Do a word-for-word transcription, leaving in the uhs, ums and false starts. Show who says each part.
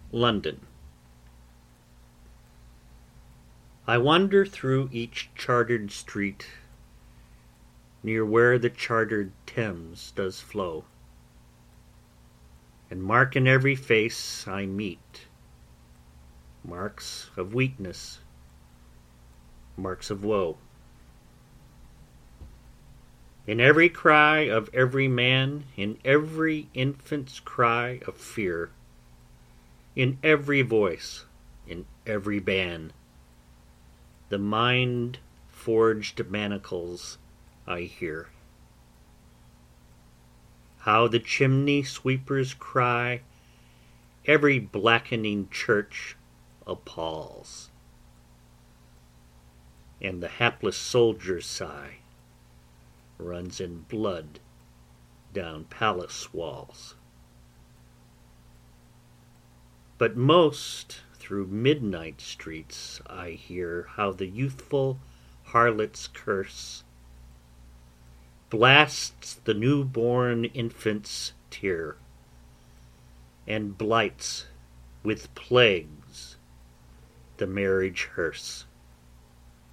Speaker 1: London. I wander through each chartered street, near where the chartered Thames does flow, and mark in every face I meet marks of weakness, marks of woe. In every cry of every man, in every infant's cry of fear, in every voice, in every ban, the mind-forged manacles I hear. How the chimney sweepers cry, every blackening church appalls, and the hapless soldier's sigh runs in blood down palace walls. But most through midnight streets I hear how the youthful harlot's curse blasts the new-born infant's tear, and blights with plagues the marriage hearse.